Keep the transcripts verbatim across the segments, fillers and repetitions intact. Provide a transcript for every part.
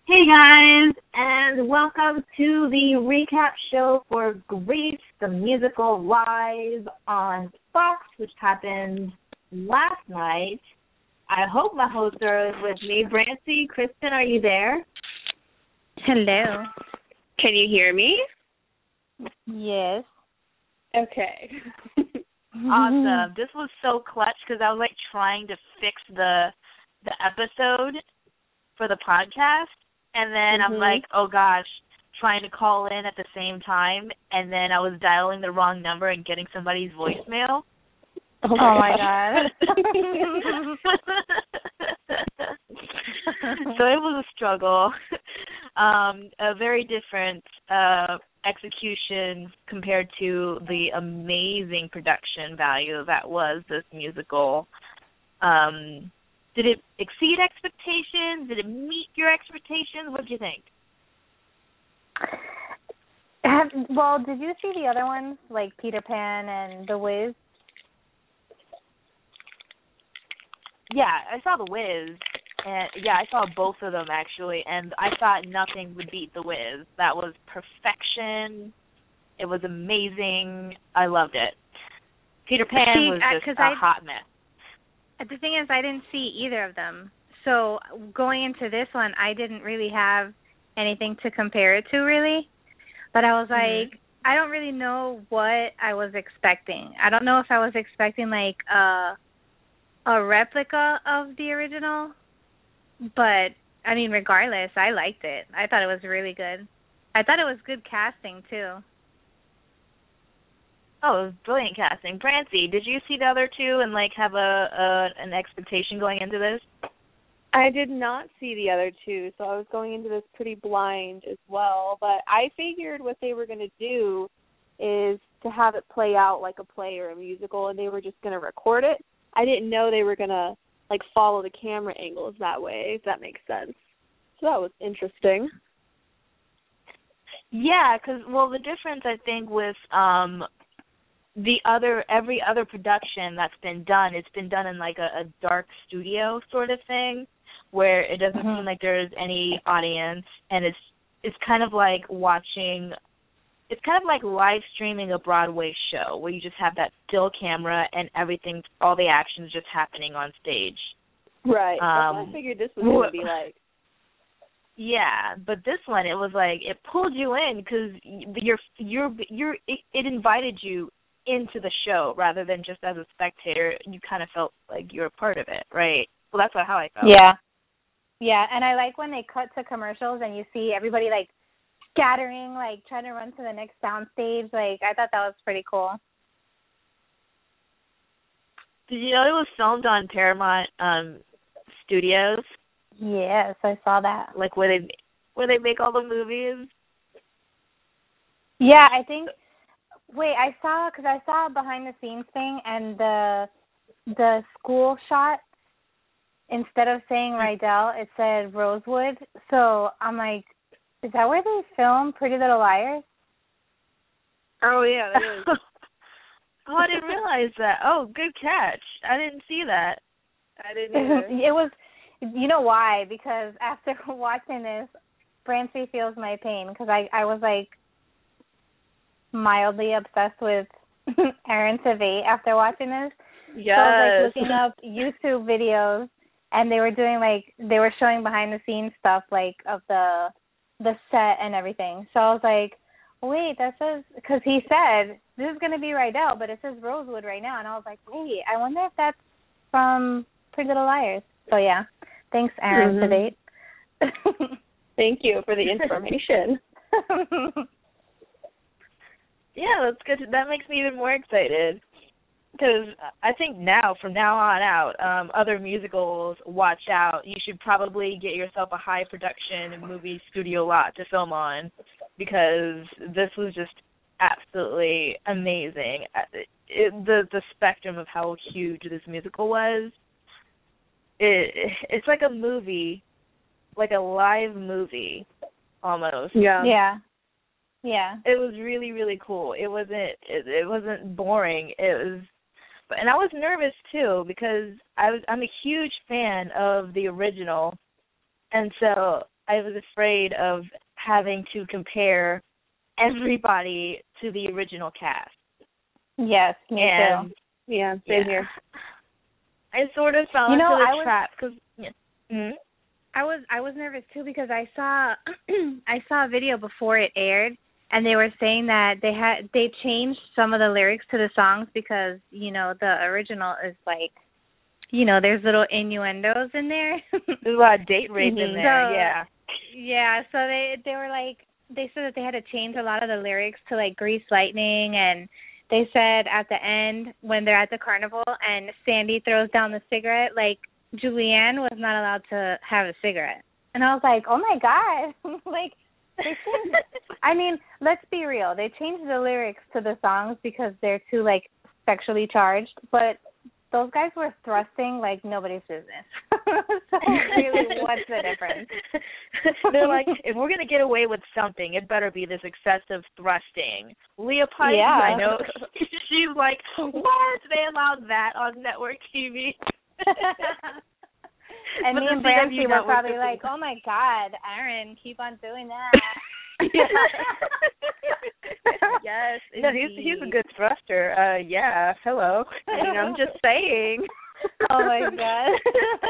Hey guys, and welcome to the recap show for Grease, the musical, live on Fox, which happened last night. I hope my hosts are with me. Brancy, Kristen, are you there? Hello. Can you hear me? Yes. Okay. Awesome. This was so clutch because I was like trying to fix the the episode for the podcast. And then mm-hmm. I'm like, oh, gosh, trying to call in at the same time. And then I was dialing the wrong number and getting somebody's voicemail. Oh, my God. So it was a struggle. Um, a very different uh, execution compared to the amazing production value that was this musical. Um Did it exceed expectations? Did it meet your expectations? What did you think? Have, well, did you see the other ones, like Peter Pan and The Wiz? Yeah, I saw The Wiz. And yeah, I saw both of them, actually, and I thought nothing would beat The Wiz. That was perfection. It was amazing. I loved it. Peter Pan see, was just I, a hot mess. The thing is, I didn't see either of them. So going into this one, I didn't really have anything to compare it to, really. But I was like, mm-hmm. I don't really know what I was expecting. I don't know if I was expecting, like, a, a replica of the original. But, I mean, regardless, I liked it. I thought it was really good. I thought it was good casting, too. Oh, it was brilliant casting. Brancy, did you see the other two and, like, have a, a an expectation going into this? I did not see the other two, so I was going into this pretty blind as well. But I figured what they were going to do is to have it play out like a play or a musical, and they were just going to record it. I didn't know they were going to, like, follow the camera angles that way, if that makes sense. So that was interesting. Yeah, because, well, the difference, I think, with um, the other, every other production that's been done, it's been done in, like, a, a dark studio sort of thing, where it doesn't mm-hmm. seem like there's any audience, and it's it's kind of like watching, it's kind of like live streaming a Broadway show, where you just have that still camera and everything, all the action's just happening on stage. Right. Um, That's what I figured this was going to be like. Yeah, but this one, it was like, it pulled you in, because you're, you're, you're, it, it invited you into the show rather than just as a spectator. You kind of felt like you were a part of it, right? Well, that's how I felt. Yeah. Yeah, and I like when they cut to commercials and you see everybody, like, scattering, like, trying to run to the next soundstage. Like, I thought that was pretty cool. Did you know it was filmed on Paramount um, Studios? Yes, I saw that. Like, where they, where they make all the movies? Yeah, I think... Wait, I saw, because I saw a behind-the-scenes thing, and the the school shot, instead of saying Rydell, it said Rosewood. So I'm like, is that where they filmed Pretty Little Liars? Oh, yeah, that is. Oh, I didn't realize that. Oh, good catch. I didn't see that. I didn't either. It was, you know why? Because after watching this, Brancy feels my pain, because I, I was like, mildly obsessed with Aaron Tveit after watching this. Yes. So I was like looking up YouTube videos, and they were doing like they were showing behind the scenes stuff like of the the set and everything. So I was like, wait, that says, because he said this is gonna be Rydell, but it says Rosewood right now, and I was like, wait, I wonder if that's from Pretty Little Liars. So yeah, thanks, Aaron mm-hmm. Tveit. Thank you for the information. Yeah, that's good. That makes me even more excited, because I think now, from now on out, um, other musicals, watch out. You should probably get yourself a high production movie studio lot to film on, because this was just absolutely amazing. It, it, the the spectrum of how huge this musical was, it it's like a movie, like a live movie, almost. Yeah. Yeah. Yeah. It was really, really cool. It wasn't it, it wasn't boring. It was but and I was nervous too, because I was I'm a huge fan of the original. And so I was afraid of having to compare everybody to the original cast. Yes, me and, too. Yeah, same yeah, here. I sort of fell You into know, the I was- trap because. Yeah. Mm-hmm. I was I was nervous too because I saw I saw a video before it aired, and they were saying that they had they changed some of the lyrics to the songs because, you know, the original is like, you know, there's little innuendos in there. There's a lot of date rape Mhm. in there. So, Yeah. Yeah, so they they were like they said that they had to change a lot of the lyrics to like Grease Lightning, and they said at the end when they're at the carnival and Sandy throws down the cigarette, like Julianne was not allowed to have a cigarette. And I was like, oh my God. Like, they changed, I mean, let's be real. They changed the lyrics to the songs because they're too, like, sexually charged. But those guys were thrusting like nobody's business. So really, what's the difference? They're like, if we're going to get away with something, it better be this excessive thrusting. Leah Pike, Yeah. I know, she's like, what? They allowed that on network T V? And But me the and C W Brancy were network probably is- like, oh my God, Aaron, keep on doing that. Yes, no, he's he's a good thruster. Uh, yeah, hello. I mean, I'm just saying. Oh my God.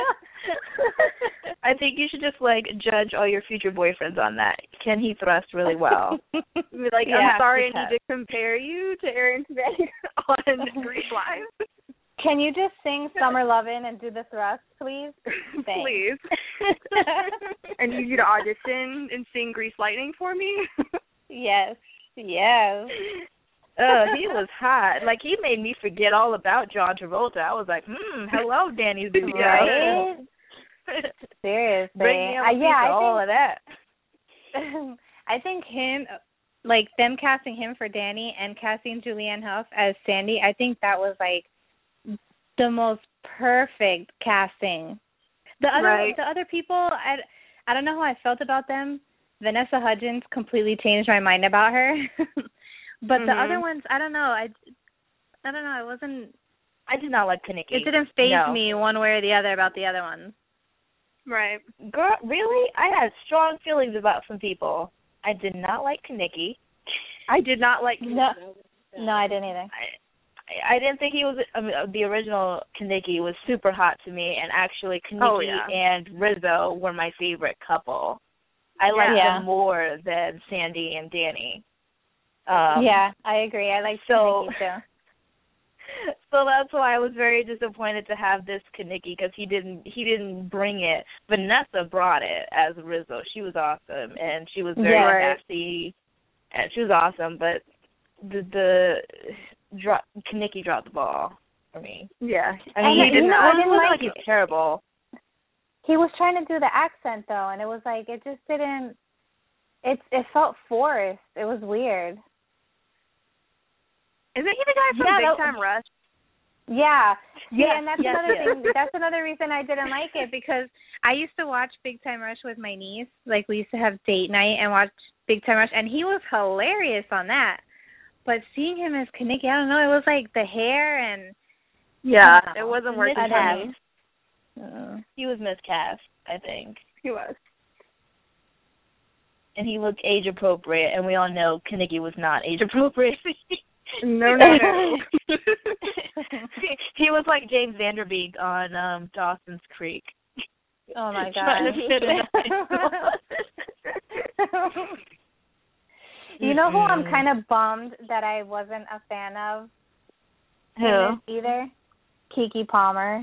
I think you should just like judge all your future boyfriends on that. Can he thrust really well? Be like, Yeah, I'm sorry, I because- need to compare you to Aaron today on Grease Live. Can you just sing Summer Lovin' and do the thrust, please? Thanks. Please. I need you to audition and sing Grease Lightning for me. Yes. Yes. Oh, he was hot. Like, he made me forget all about John Travolta. I was like, hmm, hello, Danny Zuko. Right? Seriously. Bring me on Uh, a piece yeah, of all I of that. think, I think him, like, them casting him for Danny and casting Julianne Hough as Sandy, I think that was, like, the most perfect casting. The other Right. the other people, I, I don't know how I felt about them. Vanessa Hudgens completely changed my mind about her. But the Mhm. other ones, I don't know. I, I don't know. It wasn't. I did not like Kaneki. It didn't faze No. me one way or the other about the other ones. Right. Girl, really? I had strong feelings about some people. I did not like Kaneki. I did not like No, no, I didn't either. I, I didn't think he was. I mean, the original Kaneki was super hot to me, and actually Kaneki Oh, yeah. and Rizzo were my favorite couple. I liked Yeah. them more than Sandy and Danny. Um, Yeah, I agree. I like so- Nikki too. So that's why I was very disappointed to have this Kaneki because he didn't he didn't bring it. Vanessa brought it as Rizzo. She was awesome and she was very Yeah. Right. sassy and she was awesome. But the the drop Kaneki dropped the ball for me. Yeah. I mean, And he did you know, not. I It didn't wasn't like like he's terrible. He was trying to do the accent though, and it was like it just didn't. It it felt forced. It was weird. Isn't he the guy from Yeah, Big that- Time Rush? Yeah, Yes, yeah, and that's yes, another yes. thing. That's another reason I didn't like it because I used to watch Big Time Rush with my niece. Like we used to have date night and watch Big Time Rush, and he was hilarious on that. But seeing him as Kaneki, I don't know. It was like the hair and Yeah, I don't know. it wasn't working I for didn't. me. uh, He was miscast, I think. He was. And he looked age appropriate, and we all know Kaneki was not age appropriate. No, no, no. He was like James Vanderbeek on um Dawson's Creek. oh my Trying god. to fit in high school. You know who I'm Mm-mm. kind of bummed that I wasn't a fan of in Who? this either? Keke Palmer.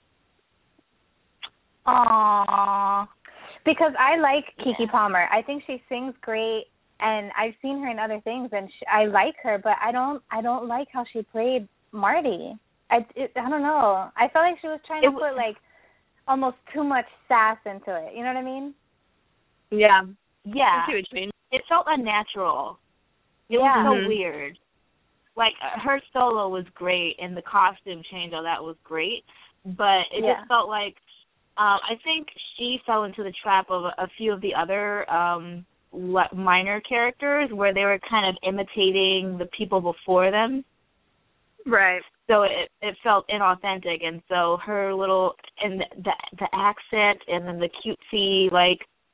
Aww. Because I like Keke Yeah. Palmer. I think she sings great, and I've seen her in other things, and she, I like her. But I don't, I don't like how she played Marty. I, it, I don't know. I felt like she was trying to It w- put like almost too much sass into it. You know what I mean? Yeah. Yeah. I see what you mean. It felt unnatural. It Yeah. was so Mhm. weird. Like uh, her solo was great, and the costume change, all that was great. But it Yeah. just felt like um, I think she fell into the trap of a, a few of the other um, le- minor characters, where they were kind of imitating the people before them. Right. So it it felt inauthentic, and so her little and the the accent and then the cutesy like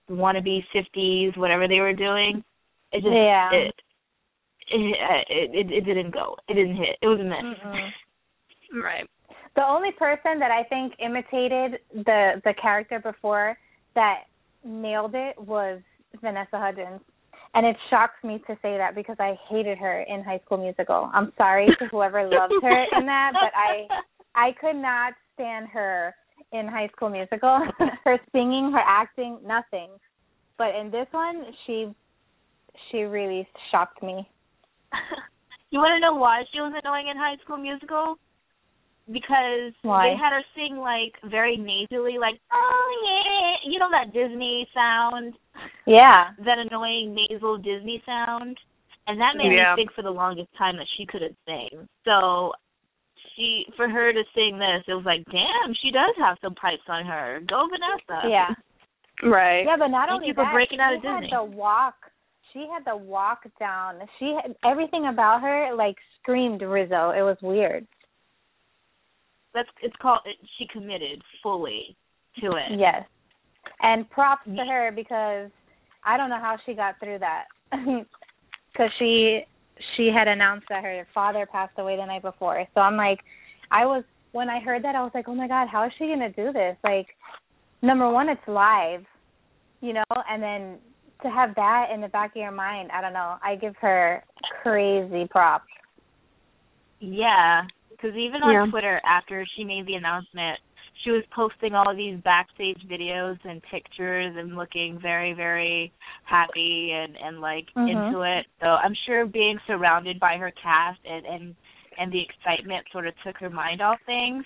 wannabe fifties, whatever they were doing. It just Yeah. it, it, it, it didn't go. It didn't hit. It was a miss. Mm-mm. Right. The only person that I think imitated the the character before that nailed it was Vanessa Hudgens. And it shocks me to say that because I hated her in High School Musical. I'm sorry to whoever loved her in that, but I I could not stand her in High School Musical. Her singing, her acting, nothing. But in this one, she she really shocked me. You want to know why she was annoying in High School Musical? Because Why? they had her sing, like, very nasally, like, oh, yeah. You know that Disney sound? Yeah. That annoying nasal Disney sound? And that made Yeah. me think for the longest time that she couldn't sing. So she, for her to sing this, it was like, damn, she does have some pipes on her. Go Vanessa. Yeah. Right. Yeah, but not Thank only you for that, breaking out she of had Disney. the walk. She had the walk down. She had everything about her like screamed Rizzo. It was weird. That's it's called. It, she committed fully to it. Yes, and props to her because I don't know how she got through that because she she had announced that her father passed away the night before. So I'm like, I was when I heard that I was like, oh my God, how is she gonna do this? Like, number one, it's live, you know, and then to have that in the back of your mind, I don't know. I give her crazy props. Yeah, because even on Yeah. Twitter, after she made the announcement, she was posting all of these backstage videos and pictures and looking very, very happy and, and like, Mhm. into it. So I'm sure being surrounded by her cast and, and, and the excitement sort of took her mind off things.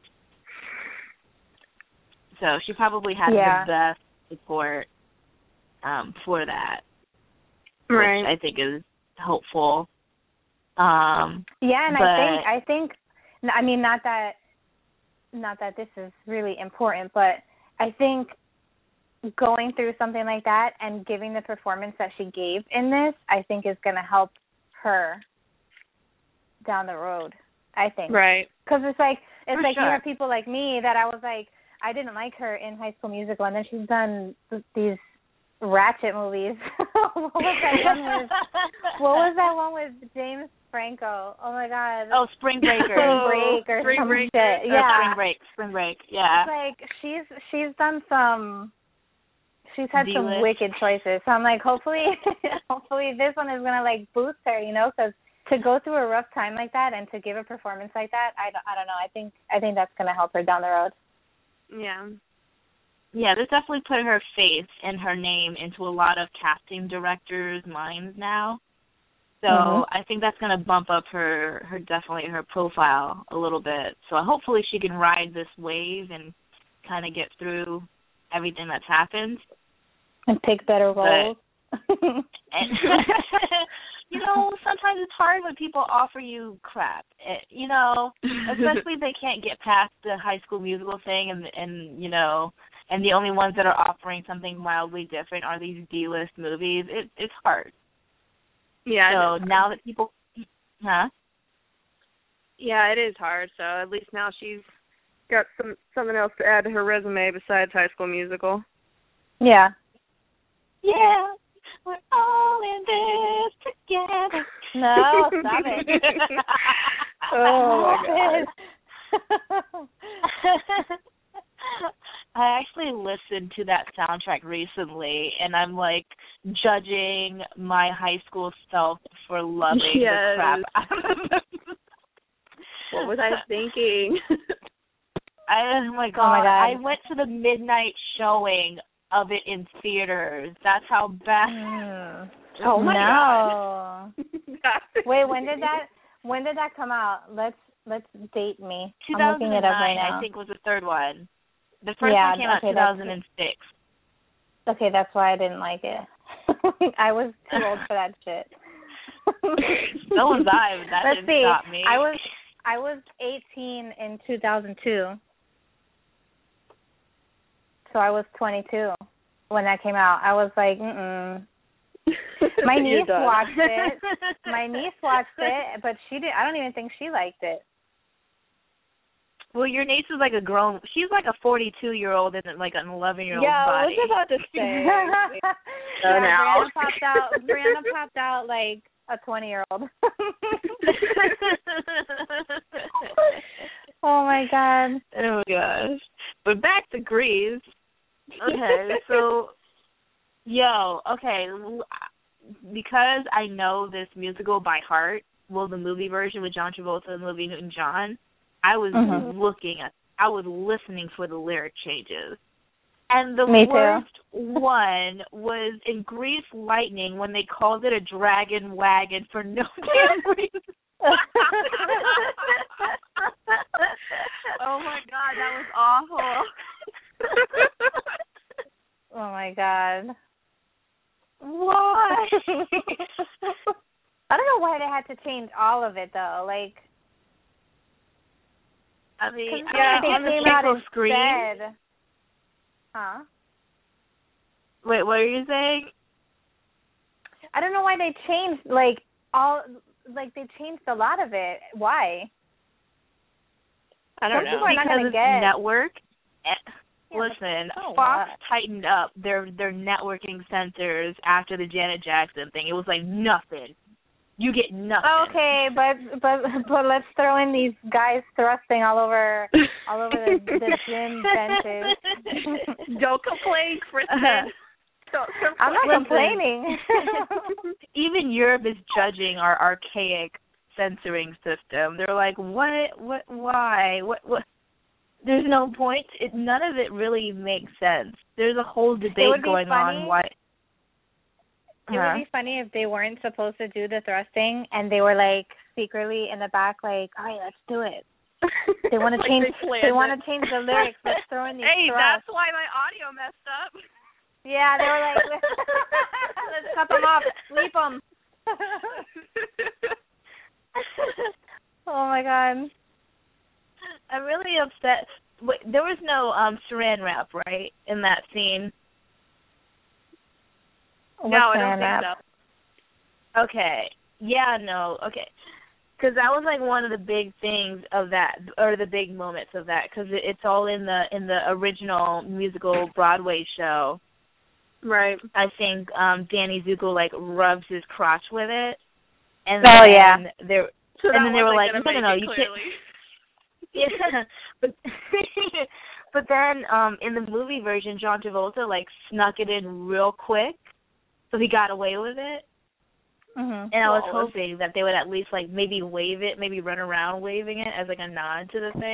So she probably had Yeah. the best support um, for that, Right. which I think is hopeful. Um, Yeah, and but, I think I think I mean not that not that this is really important, but I think going through something like that and giving the performance that she gave in this, I think is going to help her down the road. I think. Right. Because it's like it's For like sure. you have people like me that I was like I didn't like her in High School Musical, and then she's done th- these ratchet movies. What was that one with? What was that one with James Franco? Oh my God. Oh, Spring Breakers. Spring Break or Spring some Breakers. shit. Or Yeah. Spring Break. Spring Break. Yeah. It's like she's she's done some. She's had some D-list. wicked choices. So I'm like, hopefully, hopefully this one is gonna like boost her, you know, because to go through a rough time like that and to give a performance like that, I don't, I don't know. I think I think that's gonna help her down the road. Yeah. Yeah, this definitely put her face and her name into a lot of casting directors' minds now. So Mhm. I think that's going to bump up her, her definitely her profile a little bit. So hopefully she can ride this wave and kind of get through everything that's happened. And pick better But- roles. And you know, sometimes it's hard when people offer you crap. It, you know, especially if they can't get past the High School Musical thing, and and you know, and the only ones that are offering something wildly different are these D-list movies. It it's hard. Yeah. it So is hard. now that people, huh? Yeah, it is hard. So at least now she's got some something else to add to her resume besides High School Musical. Yeah. Yeah, we're all in this together. No, stop it. Oh my God. I actually listened to that soundtrack recently, and I'm like judging my high school self for loving Yes. the crap out of it. What was I thinking? I, oh my god! Oh my God. I went to the midnight showing of it in theaters. That's how bad. Mm. Oh my no. God. Wait, when did that when did that come out? Let's let's date me. two I'm thousand looking it up right nine, now. I think, was the third one. The first Yeah, one came out okay, two that's- thousand six. Okay, that's why I didn't like it. I was too old for that shit. So was I, but that Let's didn't see. stop me. I was I was eighteen in two thousand two. So I was twenty-two when that came out. I was like, mm-mm. My You're niece done. watched it. My niece watched it, but she did. I don't even think she liked it. Well, your niece is like a grown. She's like a forty-two-year-old and like an eleven-year-old yeah, body. I was about to say. yeah, now. Brianna popped out. Brianna popped out like a twenty-year-old. Oh my god. Oh my gosh. But back to Grease. Okay, so yo, okay, because I know this musical by heart, well, the movie version with John Travolta and Olivia Newton-John, I was Mhm. looking at, I was listening for the lyric changes. And the Me too. worst one was in Grease Lightning when they called it a dragon wagon for no damn reason. Oh my god, that was awful. Oh my god. Why? I don't know why they had to change all of it though. Like, I mean, yeah, yeah, on the came out single screen. instead. Huh? Wait, what are you saying? I don't know why they changed like all like they changed a lot of it. Why? I don't Some know. people are not Because gonna it's get- network. Eh, Yeah, Listen, so Fox what? tightened up their their networking sensors after the Janet Jackson thing. It was like nothing. You get nothing. Okay, but but but let's throw in these guys thrusting all over all over the, the gym benches. Don't complain, Kristen. Uh-huh. Don't complain. I'm not Listen. complaining. Even Europe is judging our archaic censoring system. They're like, what, what, why, what, what? There's no point. It, none of it really makes sense. There's a whole debate going funny. on. Why? It Huh? would be funny if they weren't supposed to do the thrusting and they were like secretly in the back, like, all right, let's do it. They want to Like change. they planned They want it. to change the lyrics. Let's throw in these Hey, thrusts. that's why my audio messed up. Yeah, they were like, let's cut them off, sleep them. Oh my god. I'm really upset. Wait, there was no um saran wrap, right, in that scene? What's no, I saran don't wrap? think so. Okay. Yeah, no. Okay. Because that was like one of the big things of that, or the big moments of that, because it, it's all in the in the original musical Broadway show. Right. I think um Danny Zuko like rubs his crotch with it, and Oh, then yeah. there, So and that then they were like, wasn't no, gonna no, no, make it you clearly. can't. Yeah, but but then um in the movie version, John Travolta like snuck it in real quick, so he got away with it. Mhm. And I was Flawless. hoping that they would at least like maybe wave it, maybe run around waving it as like a nod to the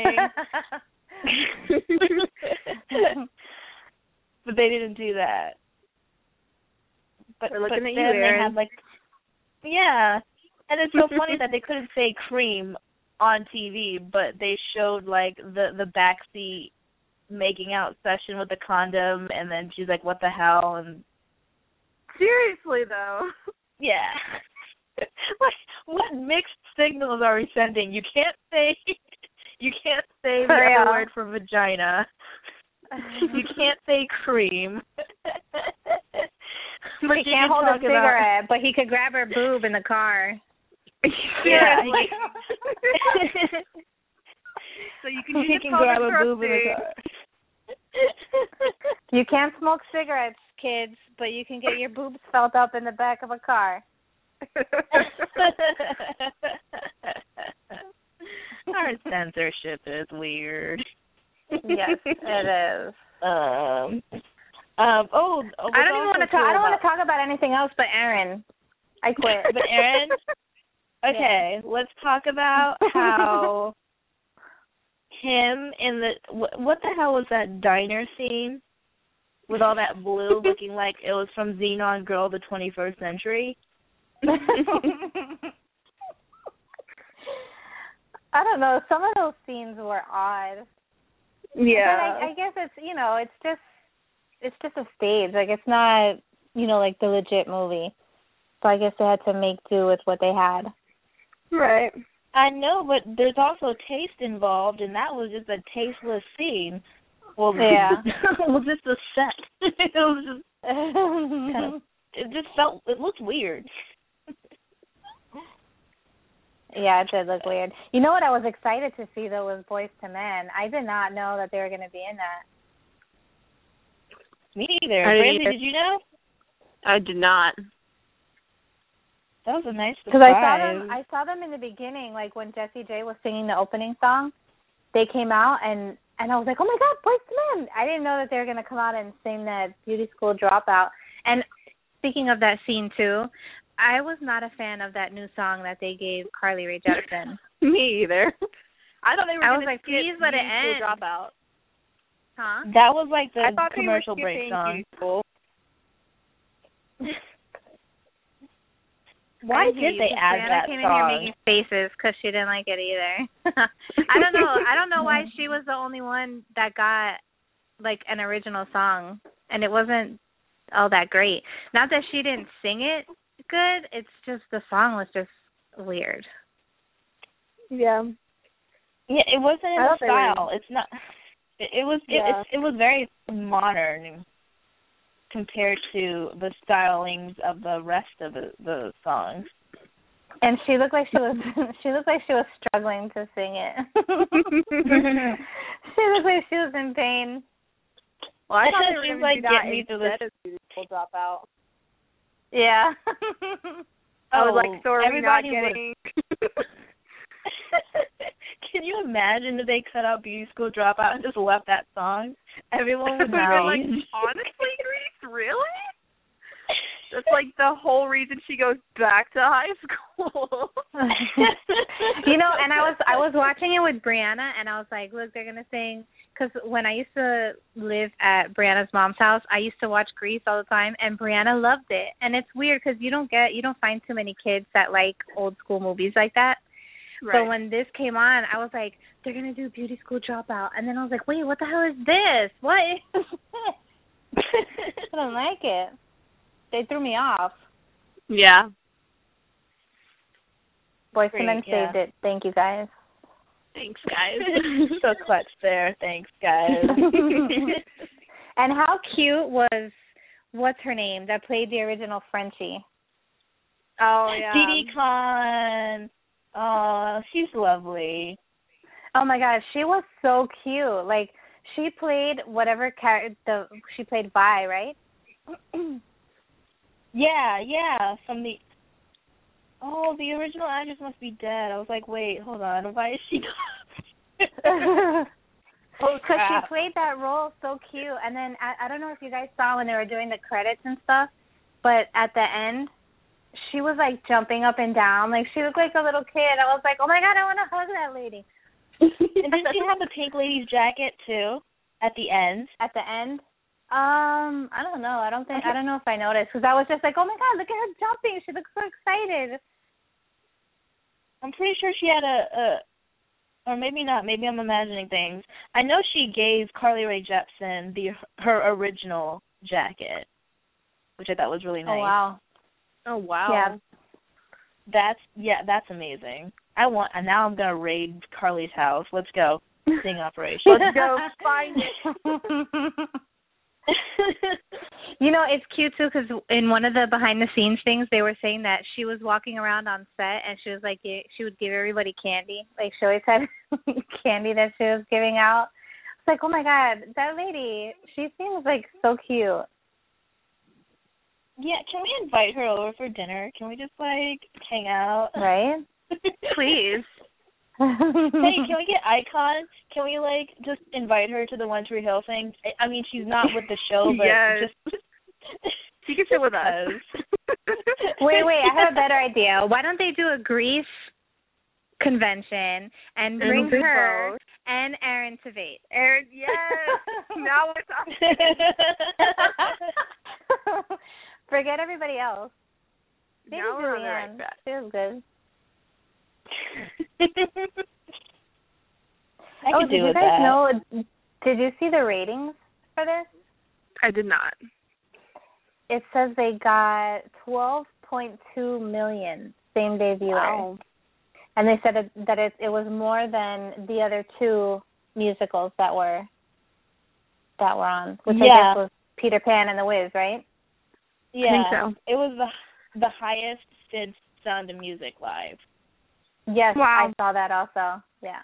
thing. But they didn't do that. But, We're looking but at then you, they Erin. had like, yeah, and it's so funny that they couldn't say cream on T V, but they showed like the the backseat making out session with the condom, and then she's like, "What the hell?" and Seriously, though. yeah, what what mixed signals are we sending? You can't say you can't say the For real. other word for vagina. You can't say cream. But He you can't can hold a talk about- cigarette, but he could grab her boob in the car. Yeah. Seriously. So you He can, you can can grab call a it boob in the car. You can't smoke cigarettes, kids, but you can get your boobs felt up in the back of a car. Our censorship is weird. Yes, it is. Um. Um. Oh. oh I don't even want to talk. I don't want to talk about anything else but Aaron. I quit. But Erin, okay, let's talk about how him in the what, what the hell was that diner scene with all that blue looking like it was from Xenon Girl of the twenty-first Century? I don't know. Some of those scenes were odd. Yeah. But I, I guess it's you know it's just it's just a stage. Like it's not you know like the legit movie. So I guess they had to make do with what they had. Right. I know, but there's also taste involved, and that was just a tasteless scene. Well, Yeah. it was just a set. It was just kind of, it just felt, it looked weird. Yeah, it did look weird. You know what I was excited to see, though, was Boyz two Men. I did not know that they were going to be in that. Me neither. I Brandy, either. did you know? I did not. That was a nice Because surprise. I saw them, I saw them in the beginning, like when Jessie J was singing the opening song. They came out, and, and I was like, oh, my God, Boyz two Men. I didn't know that they were going to come out and sing that Beauty School Dropout. And speaking of that scene, too, I was not a fan of that new song that they gave Carly Rae Jepsen. Me either. I thought they were I going was to like, skip please let it Beauty School end. Dropout. Huh? That was like the I thought commercial they were break skipping song. Beauty School. Why I did hate they you, add Brianna that came song? in here making faces because she didn't like it either. I don't know. I don't know why she was the only one that got like an original song, and it wasn't all that great. Not that she didn't sing it good. It's just the song was just weird. Yeah. Yeah, it wasn't in I the thought they were- style. It's not. It, it was. It, Yeah. it's, it was very modern compared to the stylings of the rest of the, the songs. And she looked like she was. She looked like she was struggling to sing it. She looked like she was in pain. Well, I thought they were She's going like, to do that get me through this. instead of Beauty School Dropout. Yeah. I was Oh, like, so are we not everybody was- getting... Can you imagine if they cut out Beauty School Dropout and just left that song? Everyone would We were like, know. honestly, Grace, really? That's like the whole reason she goes back to high school. You know, and I was I was watching it with Brianna, and I was like, look, they're gonna sing. Because when I used to live at Brianna's mom's house, I used to watch Grease all the time, and Brianna loved it. And it's weird because you don't get you don't find too many kids that like old school movies like that. Right. So when this came on, I was like, they're gonna do Beauty School Dropout, and then I was like, wait, what the hell is this? What is this? I don't like it. They threw me off. Yeah. Boyz Great, two Men yeah. saved it. Thank you guys. Thanks, guys. So clutch there. Thanks, guys. And how cute was what's her name that played the original Frenchie? Oh, yeah. Dee Dee Khan. Oh, she's lovely. Oh my gosh, she was so cute. Like she played whatever character the she played Vi, right? Yeah, yeah. From the oh, the original actress must be dead. I was like, wait, hold on. Why is she? Oh Because crap! she played that role so cute. And then I, I don't know if you guys saw when they were doing the credits and stuff, but at the end, she was like jumping up and down. Like she looked like a little kid. I was like, oh my God, I want to hug that lady. And didn't she have the pink lady's jacket too at the end? At the end, um, I don't know. I don't think I don't know if I noticed because I was just like, oh my God, look at her jumping. She looks so excited. I'm pretty sure she had a, a or maybe not. Maybe I'm imagining things. I know she gave Carly Rae Jepsen the her original jacket, which I thought was really nice. Oh wow. Oh, wow. Yeah. That's yeah, that's amazing. I want and now I'm gonna raid Carly's house. Let's go. Sting operation. Let's go find it. You know, it's cute too because in one of the behind the scenes things, they were saying that she was walking around on set and she was like, she would give everybody candy. Like she always had candy that she was giving out. It's like, oh my God, that lady, she seems like so cute. Yeah, can we invite her over for dinner? Can we just like hang out? Right? Please. Hey, can we get Icon? Can we like just invite her to the One Tree Hill thing? I, I mean, she's not with the show, but Yes. just She can sit with us. Wait, wait, I have a better idea. Why don't they do a Grease convention and bring And her both. and Aaron Tveit? Aaron, yes. Now we're talking. Forget everybody else. Maybe Now we're on the right Julianne. track. She was good. I oh, could did do you with guys that. know? Did you see the ratings for this? I did not. It says they got twelve point two million same day viewers, Wow. and they said it, that it it was more than the other two musicals that were that were on, which I Yeah. guess was Peter Pan and The Wiz, right? Yeah, I think so. it was the the highest since Sound of Music live. Yes, Wow. I saw that also. Yeah.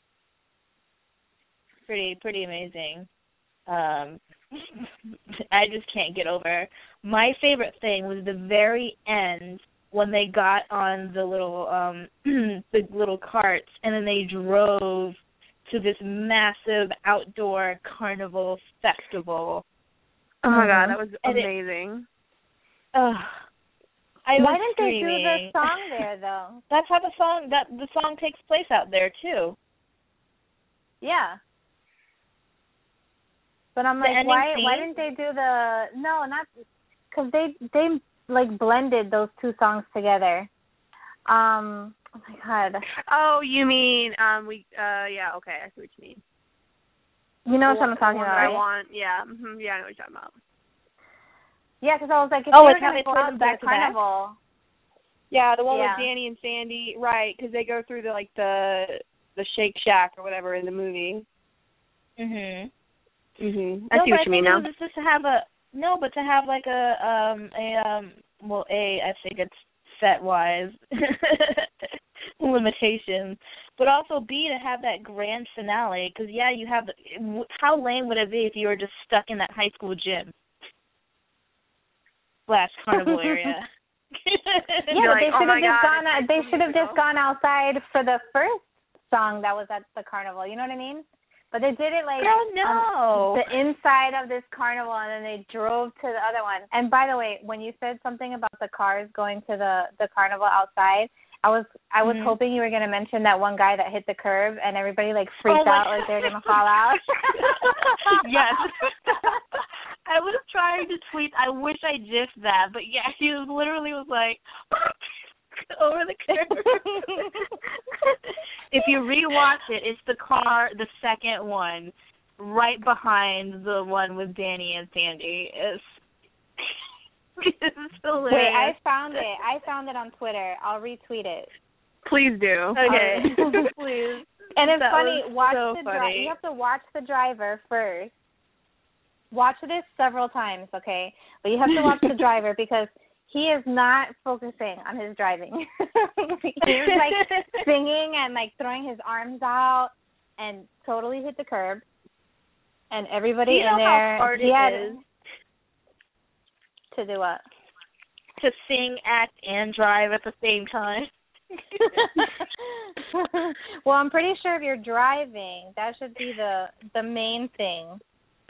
Pretty pretty amazing. Um, I just can't get over. My favorite thing was the very end when they got on the little um the little carts and then they drove to this massive outdoor carnival festival. Oh my Mhm. god, that was And it- amazing. Ugh. I Why was didn't they do screaming. the song there though? That's how the song that the song takes place out there too. Yeah. But I'm The like, ending why? scene? Why didn't they do the? No, not because they they like blended those two songs together. Um. Oh my god. Oh, you mean um we uh yeah, okay, I see what you mean. You know what The I'm talking one about, that I right? want, yeah, mm-hmm, yeah, I know what you're talking about. Yeah, because I was like, if Oh, they it's were how gonna they go play out them to the back to back? carnival. Yeah, the one Yeah. with Danny and Sandy, right? Because they go through the like the the Shake Shack or whatever in the movie. Mhm. Mhm. I no, see but what I you mean think now. it was just to have a no, but to have like a um a um well a I think it's set wise limitations, but also B to have that grand finale because yeah, you have how lame would it be if you were just stuck in that high school gym slash carnival area. Yeah, You're but like, they oh should my have just God, gone. it's High Out, they School should have just Musical. gone outside for the first song that was at the carnival. You know what I mean? But they did it like Girl, on no. the inside of this carnival, and then they drove to the other one. And by the way, when you said something about the cars going to the the carnival outside, I was I was Mhm. hoping you were going to mention that one guy that hit the curb, and everybody like freaked Oh my out like they're going to fall out. Yes. I was trying to tweet, I wish I jiffed that, but yeah, he was literally was like, over the curb. If you rewatch it, it's the car, the second one, right behind the one with Danny and Sandy. It's, it's hilarious. Wait, I found it. I found it on Twitter. I'll retweet it. Please do. Okay, Um, please. And it's That funny. was Watch so the funny. driver. You have to watch the driver first. Watch this several times, okay? But you have to watch the driver because he is not focusing on his driving. He's like singing and like throwing his arms out and totally hit the curb. And everybody Do you know in there, how hard he it had is to do what? to sing, act, and drive at the same time? Well, I'm pretty sure if you're driving, that should be the the main thing.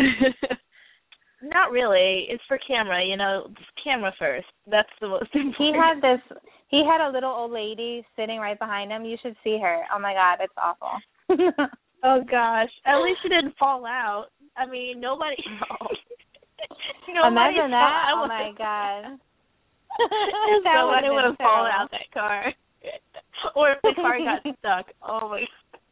Not really. It's for camera, you know, just camera first. That's the most important. He had this. He had a little old lady sitting right behind him. You should see her. Oh my God, it's awful. Oh gosh. At least she didn't fall out. I mean, nobody. nobody Imagine that. thought I Oh was- my God. If That would've somebody would been have fallen terrible. out that car, or if the car got stuck. Oh my.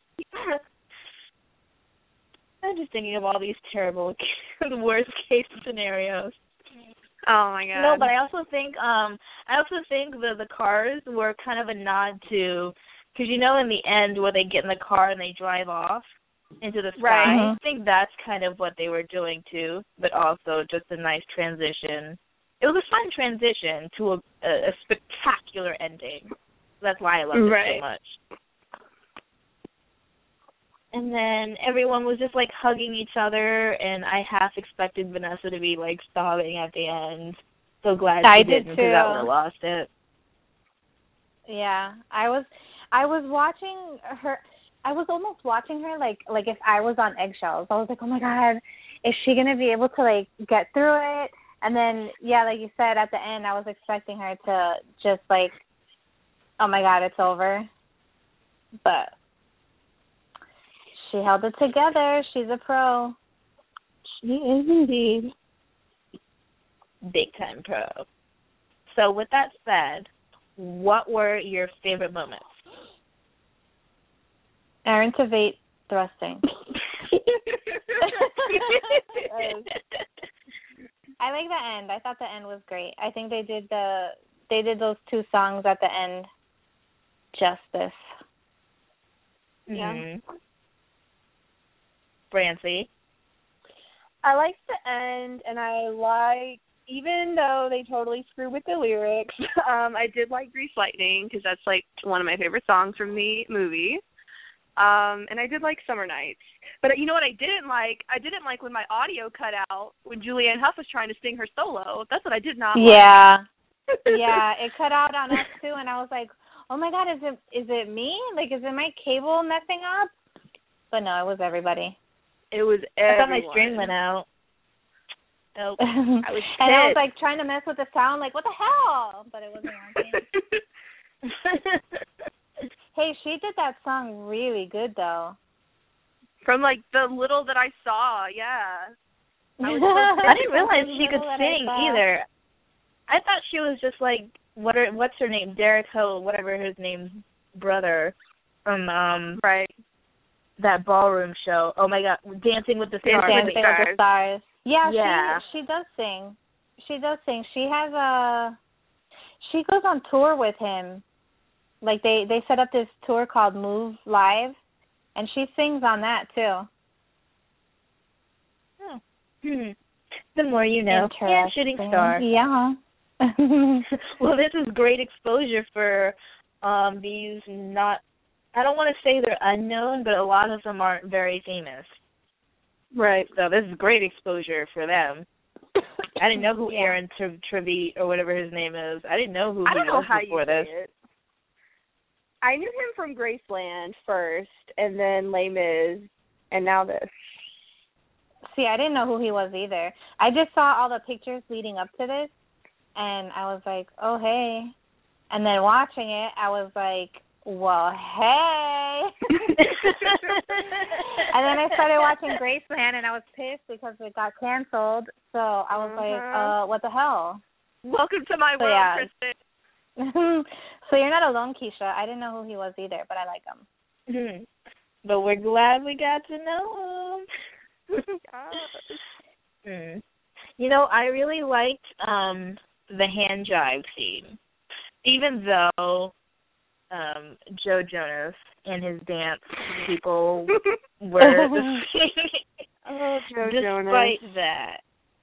I'm just thinking of all these terrible, the worst case scenarios. Oh my God. No, but I also think um I also think the the cars were kind of a nod to, because you know in the end where they get in the car and they drive off into the sky. Right. I think that's kind of what they were doing too, but also just a nice transition. It was a fun transition to a, a, a spectacular ending. That's why I loved it Right. so much. And then everyone was just like hugging each other, and I half expected Vanessa to be like sobbing at the end. So glad she I did didn't, because I too. would have lost it. Yeah, I was. I was watching her. I was almost watching her like like if I was on eggshells. I was like, oh my God, is she gonna be able to like get through it? And then yeah, like you said at the end, I was expecting her to just like, oh my God, it's over. But she held it together. She's a pro. She is indeed. Big time pro. So with that said, what were your favorite moments? Aaron Tveit thrusting. I like the end. I thought the end was great. I think they did the they did those two songs at the end justice. Yeah. Mm-hmm. Brancy. I liked the end, and I liked even though they totally screw with the lyrics, um, I did like Grease Lightning because that's like one of my favorite songs from the movie. Um, and I did like Summer Nights. But you know what I didn't like? I didn't like when my audio cut out when Julianne Hough was trying to sing her solo. That's what I did not like. Yeah. Yeah, it cut out on us too, and I was like, oh my God, is it is it me? Like, is it my cable messing up? But no, it was everybody. It was I thought everyone. my stream went out. Oh, I was pissed. And I was like trying to mess with the sound, like, what the hell? But it wasn't working. Hey, she did that song really good, though. From, like, the little that I saw, yeah. I, was I didn't realize she could Little that I sing saw. either. I thought she was just like, what are, what's her name? Derek Ho, whatever his name's brother from um right. that ballroom show. Oh, my God. Dancing with the Stars. Dancing with the Stars. Yeah, Yeah. she she does sing. She does sing. She has a, she goes on tour with him. Like, they, they set up this tour called Move Live, and she sings on that, too. Oh. Hmm. The more you know. Yeah, shooting star. Yeah. Well, this is great exposure for um, these not, I don't want to say they're unknown, but a lot of them aren't very famous. Right. So this is great exposure for them. I didn't know who Yeah. Aaron Tre- Trevitt or whatever his name is. I didn't know who I he don't know was how before you this. say it. I knew him from Graceland first, and then Les Mis, and now this. See, I didn't know who he was either. I just saw all the pictures leading up to this, and I was like, oh, hey. And then watching it, I was like, well, hey. And then I started watching Graceland, and I was pissed because it got canceled. So I was Uh-huh. like, uh, what the hell? Welcome to my So, world, yeah. Kristen. So you're not alone, Keisha. I didn't know who he was either, but I like him. But we're glad we got to know him. mm. You know, I really liked um, the hand jive scene. Even though um, Joe Jonas and his dance people were oh, Joe Jonas. despite that.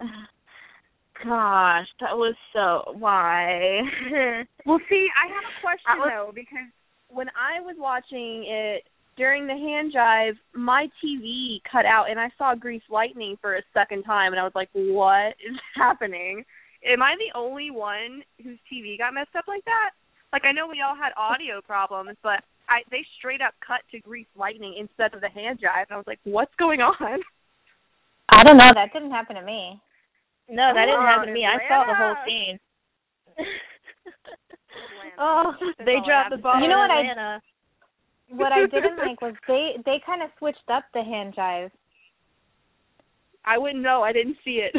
Gosh, that was so, why? Well, see, I have a question, was, though, because when I was watching it during the hand jive, my T V cut out, and I saw Grease Lightning for a second time, and I was like, what is happening? Am I the only one whose T V got messed up like that? Like, I know we all had audio problems, but I they straight up cut to Grease Lightning instead of the hand jive, and I was like, what's going on? I don't know. That didn't happen to me. No, that didn't Oh, happen to me. I saw the whole Atlanta. scene. Atlanta. Oh, That's they all I dropped have the to ball say. You know in what I- Atlanta. What I didn't like was they, they kind of switched up the hand jive. I wouldn't know. I didn't see it.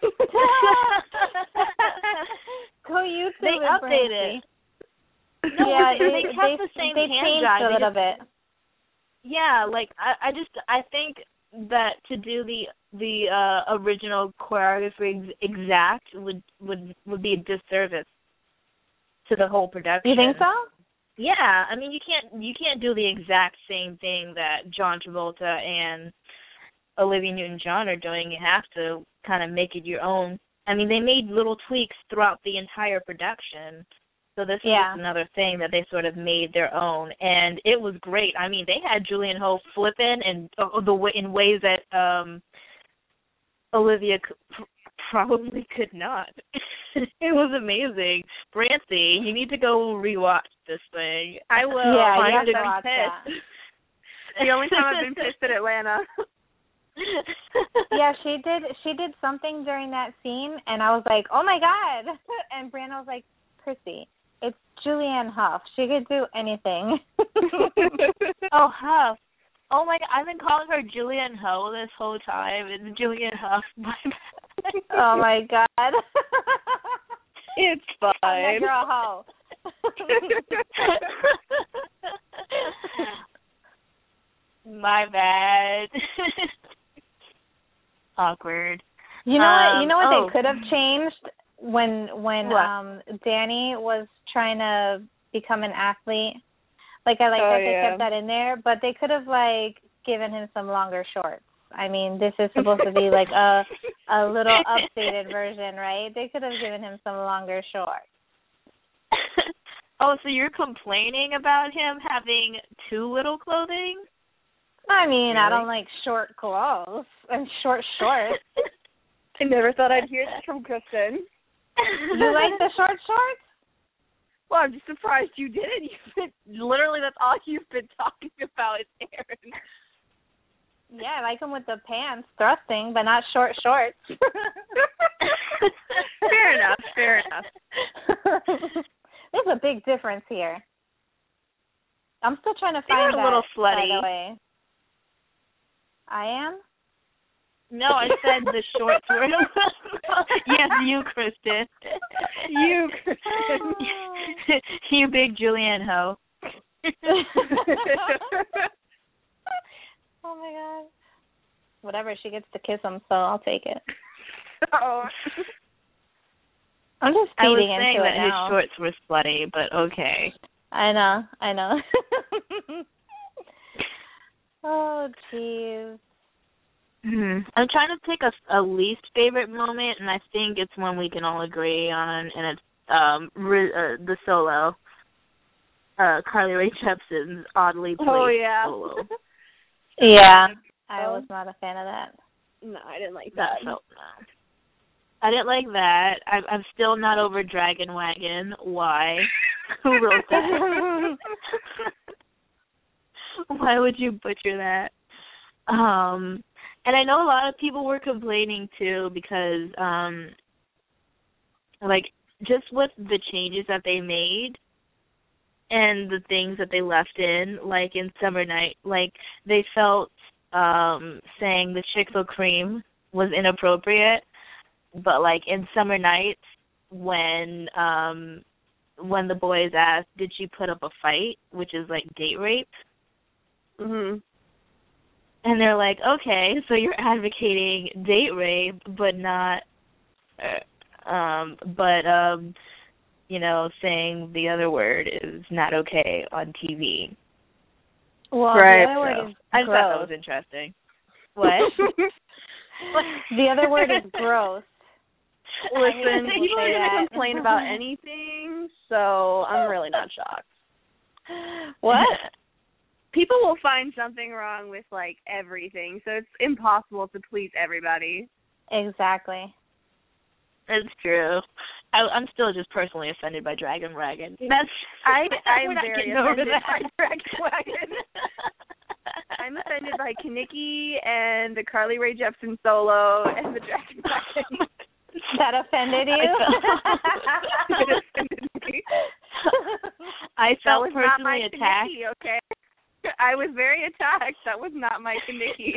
Go YouTube They it, updated. Brandy. No, Yeah, they, they, they kept the same they hand changed jive. a They little just- bit. Yeah, like I, I just I think that to do the the uh, original choreography ex- exact would would would be a disservice to the whole production. You think so? Yeah, I mean you can't you can't do the exact same thing that John Travolta and Olivia Newton-John are doing. You have to kind of make it your own. I mean they made little tweaks throughout the entire production. So this Yeah. is another thing that they sort of made their own, and it was great. I mean, they had Julianne Hough flipping and uh, the way, in ways that um, Olivia c- probably could not. It was amazing. Brancy, you need to go rewatch this thing. I will. Yeah, I'm you have gonna to be watch that. pissed. The only time I've been pissed at Atlanta. Yeah, she did. She did something during that scene, and I was like, "Oh my god!" And Brianna was like, "Chrissy, it's Julianne Hough. She could do anything." Oh, Huff. Oh my God, I've been calling her Julianne Hough this whole time. It's Julianne Hough. My bad. Oh my god. It's I'm that fine. girl Ho. My bad. Awkward. You know what? You Um, know what oh. they could have changed when when What? um Danny was trying to become an athlete. Like I like Oh, that they yeah. kept that in there, but they could have like given him some longer shorts I mean, this is supposed to be like a a little updated version, right? They could have given him some longer shorts. Oh, so you're complaining about him having too little clothing? I mean, Really? I don't like short clothes and short shorts. I never thought I'd hear that from Kristen. You like the short shorts? Well, I'm just surprised you didn't. You've been, literally, that's all you've been talking about is Aaron. Yeah, I like them with the pants thrusting, but not short shorts. Fair enough, fair enough. There's a big difference here. I'm still trying to find You're a that, little slutty. by the way. I am? No, I said the shorts were. Yes, you, Kristen. You, Kristen. You big Julianne hoe. Oh, my God. Whatever, she gets to kiss him, so I'll take it. Oh. I'm just I was feeding saying into that it now. his shorts were slutty, but okay. I know, I know. Oh, jeez. Hmm. I'm trying to pick a, a least favorite moment, and I think it's one we can all agree on, and it's um re- uh, the solo. Uh, Carly Rae Jepsen's oddly played Oh, yeah. solo. Yeah, I was not a fan of that. No, I didn't like That that. felt no. I didn't like that. I, I'm still not over Dragon Wagon. Why? Who wrote that? Why would you butcher that? Um, and I know a lot of people were complaining too because, um, like, just with the changes that they made and the things that they left in, like in Summer Night, like they felt um, saying the Chick-fil cream was inappropriate. But like in Summer Nights, when um, when the boys asked, "Did she put up a fight?" which is like date rape, Mhm. and they're like, "Okay, so you're advocating date rape, but not, uh, um, but um, you know, saying the other word is not okay on T V." Well, Right. the other word So, is I just thought that gross. was interesting. What? The other word is gross. Listen, I people are say going to that. complain about anything, so I'm really not shocked. What? People will find something wrong with, like, everything, so it's impossible to please everybody. Exactly. It's true. I, I'm still just personally offended by Dragon Wagon. That's I, I'm we're not very getting over offended that. by Dragon Wagon. I'm offended by Kinnicky and the Carly Rae Jepsen solo and the Dragon Wagon. That offended you? It offended me. I That felt was not my personally attacked. Kinnicky, okay? I was very attacked. That was not my Kinnicky.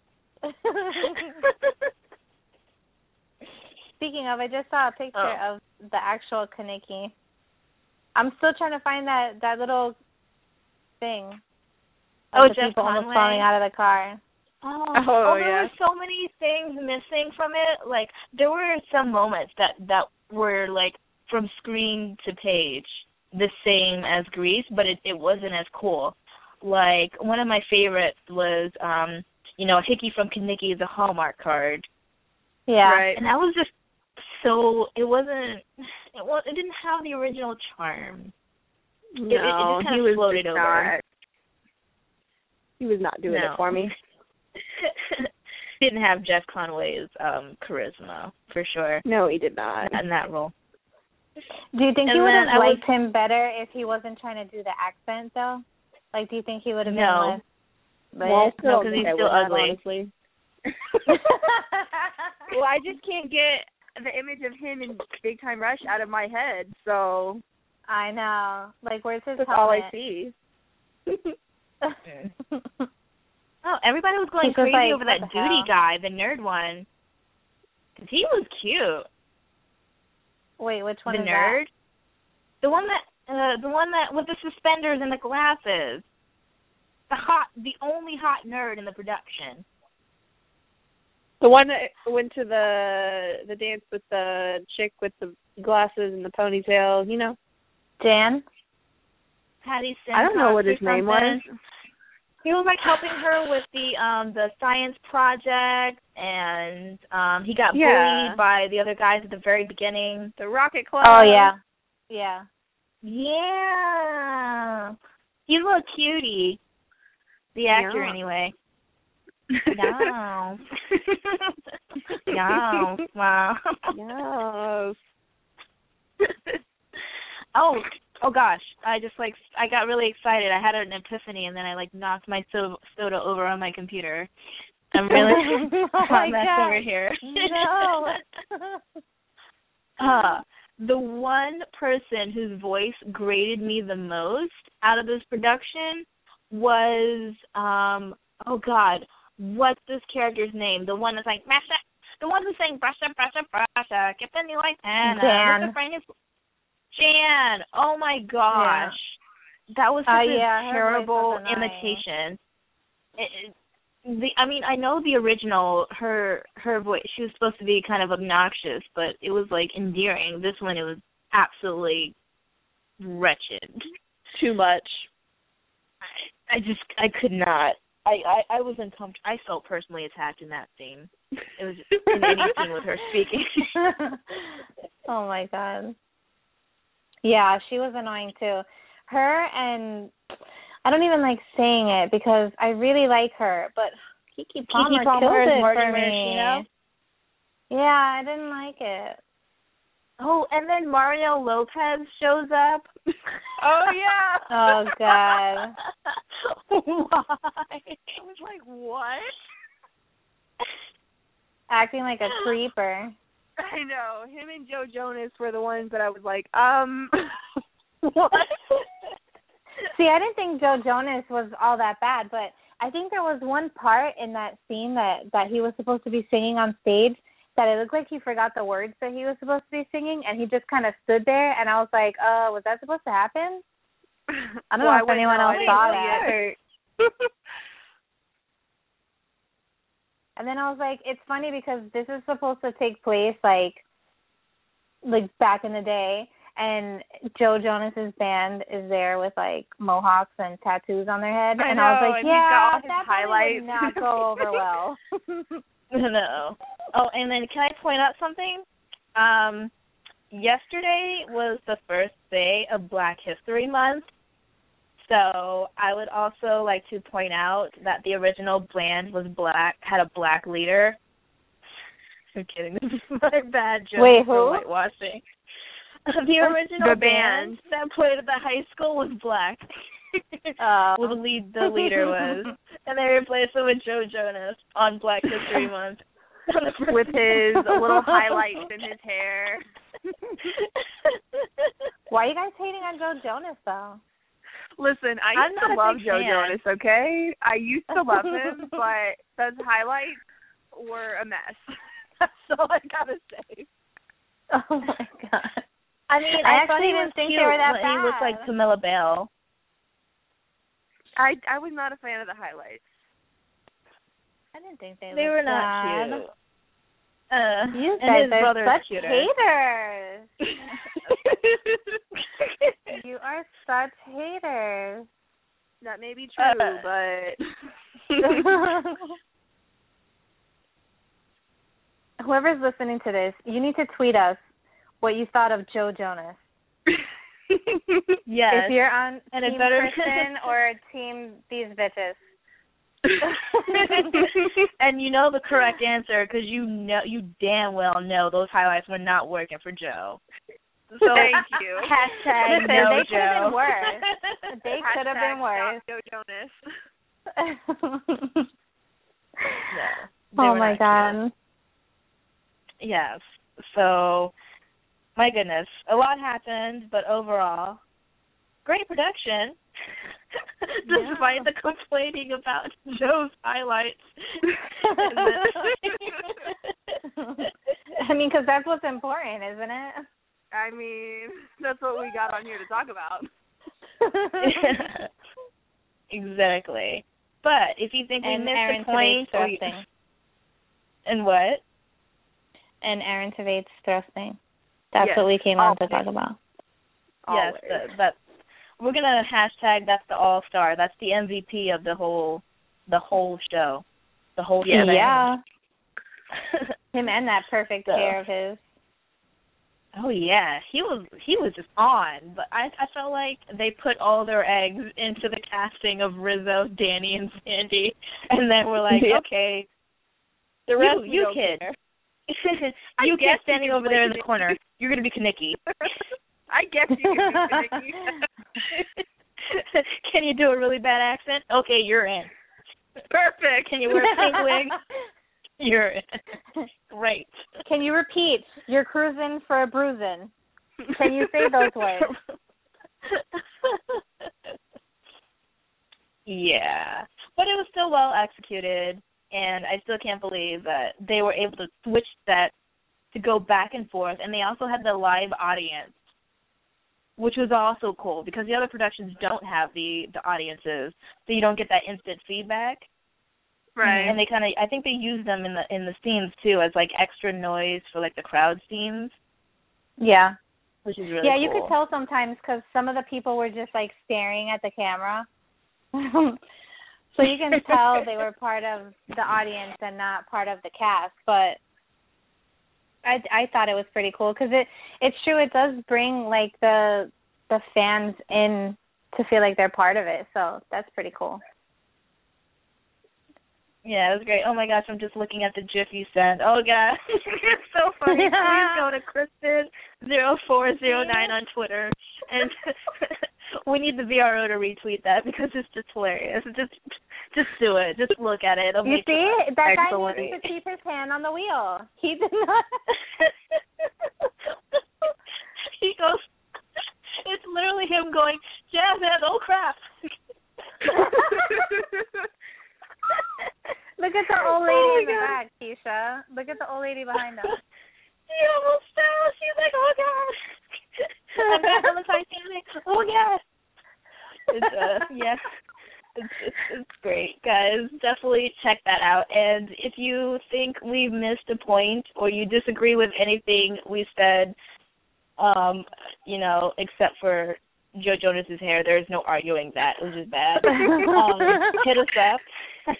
Speaking of, I just saw a picture Oh. of the actual Kaneki. I'm still trying to find that, that little thing. Oh, of the Jeff people almost Conway? falling out of the car. Oh, Oh, oh, there yeah. were so many things missing from it. Like, there were some moments that, that were, like, from screen to page, the same as Grease, but it, it wasn't as cool. Like, one of my favorites was, um, you know, Hickey from Kinnicky is a Hallmark card. Yeah. Right. And that was just so, it wasn't, it, was, it didn't have the original charm. No, it, it just kind he of was floated just over. Not, he was not doing No. it for me. Didn't have Jeff Conway's um, charisma, for sure, No, he did not. in that role. Do you think And you would then have I was- liked him better if he wasn't trying to do the accent, though? Like, do you think he would have been No. less? But Well, I still no, don't 'cause think he's I still would have, ugly. honestly. Well, I just can't get the image of him in Big Time Rush out of my head, so I know. Like, where's his that's all I helmet? see. Oh, everybody was going He's just crazy like, over what that the duty hell? guy, the nerd one. 'Cause he was cute. Wait, which one the is nerd? The one that, uh, the one that, with the suspenders and the glasses. The hot, the only hot nerd in the production. The one that went to the the dance with the chick with the glasses and the ponytail, you know? that? Dan? Patty I don't know what his Simcox or name was. something. he was like helping her with the um the science project, and um he got Yeah. bullied by the other guys at the very beginning. The Rocket Club. Oh yeah, yeah. Yeah, he's a little cutie. The actor, Yeah. anyway. No. No. Wow. Yes. oh, oh gosh! I just like I got really excited. I had an epiphany, and then I like knocked my soda, soda over on my computer. I'm really Oh hot my mess God. over here. No. uh, the one person whose voice grated me the most out of this production was um oh God, what's this character's name? The one that's like Brusha, the one who's saying Brusha, Brusha, Brusha, get the new antenna. Jan. What's her friend is Jan. Oh my gosh, that was such Oh, a yeah, her voice terrible was annoying. imitation. It, it, the I mean I know the original her her voice, she was supposed to be kind of obnoxious, but it was like endearing. This one, it was absolutely wretched. Too much. I, I just I could not. I, I, I was uncomfortable. I felt personally attacked in that scene. It was just in any scene with her speaking. Oh my God. Yeah, she was annoying too. Her and I don't even like saying it because I really like her, but Kiki Palmer, Kiki Palmer killed as it Marty for me. Maraschino? Yeah, I didn't like it. Oh, and then Mario Lopez shows up. Oh yeah. Oh God. Why? I was like, what? Acting like a creeper. I know. Him and Joe Jonas were the ones that I was like, um, What? See, I didn't think Joe Jonas was all that bad, but I think there was one part in that scene that, that he was supposed to be singing on stage that it looked like he forgot the words that he was supposed to be singing, and he just kind of stood there, and I was like, uh, was that supposed to happen? I don't well, know if I anyone know. else I saw didn't that. see it. And then I was like, it's funny because this is supposed to take place, like, like back in the day, and Joe Jonas's band is there with like mohawks and tattoos on their head, I and know, I was like, and he's got yeah, all his that probably highlights. would not go over well. No. Oh, and then can I point out something? Um, yesterday was the first day of Black History Month, so I would also like to point out that the original band was black, had a black leader. I'm kidding. This is my bad joke Wait, for who? whitewashing. The original The band band. that played at the high school was black. Oh. Well, the lead, the leader was, and they replaced him with Joe Jonas on Black History Month. With his little highlights in his hair. Why are you guys hating on Joe Jonas, though? Listen, I I'm used not to a love big Joe fan. Jonas, okay? I used to love him, but those highlights were a mess. That's all I gotta say. Oh, my God. I mean, I I, thought actually he didn't was think cute they were that when he looked like bad. Camilla Bell. I I was not a fan of the highlights. I didn't think they, They looked were not bad. cute. Uh, You and guys his are brother such is cuter. haters. You are such haters. That may be true, Uh. but Whoever's listening to this, you need to tweet us what you thought of Joe Jonas. Yes. If you're on And it Team better- Kristen or Team These Bitches. And you know the correct answer because you know you damn well know those highlights were not working for Joe. So Thank you. Hashtag Listen, no they could have Joe. been worse. They could have been Hashtag worse. stop Joe Jonas. No, they Oh were my not God. cute. Yes. So, my goodness, a lot happened, but overall, great production. Despite the complaining about Joe's highlights. I mean, because that's what's important, isn't it? I mean, that's what we got on here to talk about. Exactly. But if you think we And missed Aaron the point, Tvait's or you, thrusting. and what? And Aaron Tvait's thrusting. That's Yes, what we came on to always. talk about. Yes, Always. that, that we're gonna hashtag that's the all star. That's the M V P of the whole the whole show, the whole yeah, thing. yeah. Him and that perfect So. hair of his. Oh yeah, he was he was just on, but I I felt like they put all their eggs into the casting of Rizzo, Danny, and Sandy, and then we're like, yeah. okay, The rest you, you kid, you kid standing over there in the corner, you're gonna be Kaneki. I guess you can be Kaneki. Can you do a really bad accent? Okay, you're in. Perfect. Can you wear a pink wig? You're in. Great. Can you repeat? You're cruising for a bruising. Can you say those words? Yeah. But it was still well executed, and I still can't believe that they were able to switch that to go back and forth, and they also had the live audience, which was also cool, because the other productions don't have the, the audiences, so you don't get that instant feedback. Right. And they kind of, I think they use them in the in the scenes too as like extra noise for like the crowd scenes. Yeah. Which is really yeah, cool. you could tell sometimes because some of the people were just like staring at the camera. So you can tell they were part of the audience and not part of the cast. But I I thought it was pretty cool because it it's true, it does bring like the the fans in to feel like they're part of it. So that's pretty cool. Yeah, it was great. Oh my gosh, I'm just looking at the GIF you sent. Oh god, it's so funny. Please go to Kristen zero four zero nine on Twitter, and we need the V R O to retweet that because it's just hilarious. Just, just do it. Just look at it. It'll you make see, it that guy excellent. needs to keep his hand on the wheel. He did not. He goes. It's literally him going, jazz hands. Oh crap. Look at the old lady Oh in the God. back, Keisha. Look at the old lady behind us. She almost fell. She's like, oh god. I'm back on the Titanic. Oh god. It's uh, yeah. It's, it's it's great, guys. Definitely check that out. And if you think we've missed a point or you disagree with anything we said, um, you know, except for Joe Jonas's hair, there is no arguing that. It was just bad. um, hit us up.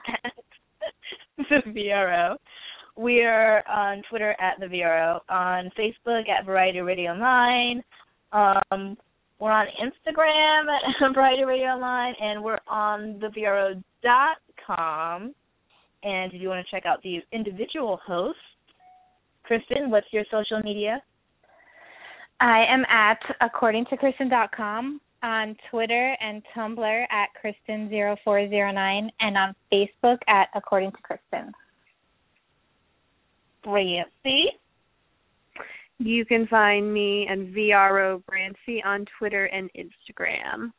The V R O. We are on Twitter at the V R O, on Facebook at Variety Radio Online. Um, we're on Instagram at Variety Radio Online, and we're on the V R O dot com. And if you want to check out the individual hosts, Kristen, what's your social media? I am at according to Kristen dot com, on Twitter and Tumblr at Kristen zero four zero nine, and on Facebook at According to Kristen. Brancy. You can find me and V R O Brancy on Twitter and Instagram.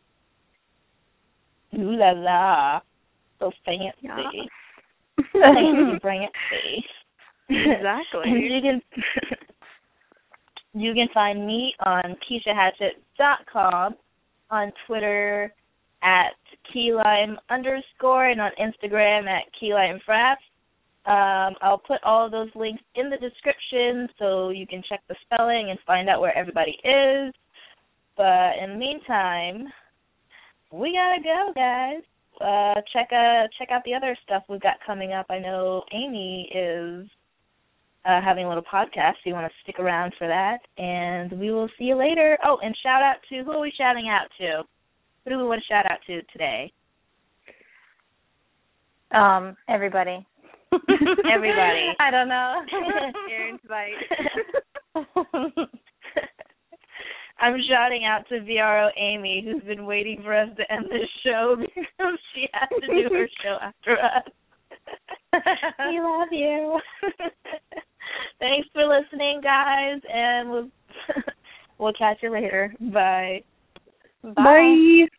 Ooh la la. So fancy. Yeah. Thank you, Brancy. Exactly. And you can you can find me on Keisha Hatchett dot com, on Twitter at keylime underscore, and on Instagram at keylimefraps. Um, I'll put all of those links in the description so you can check the spelling and find out where everybody is. But in the meantime, we gotta go, guys. Uh, check uh, check out the other stuff we've got coming up. I know Amy is Uh, having a little podcast, so you want to stick around for that, and we will see you later. Oh, and shout out to, who are we shouting out to? Who do we want to shout out to today? Um, everybody. Everybody. I don't know. Aaron's bite. I'm shouting out to V R O Amy, who's been waiting for us to end this show because she has to do her show after us. We love you. Thanks for listening, guys, and we'll we'll catch you later. Bye. Bye. Bye.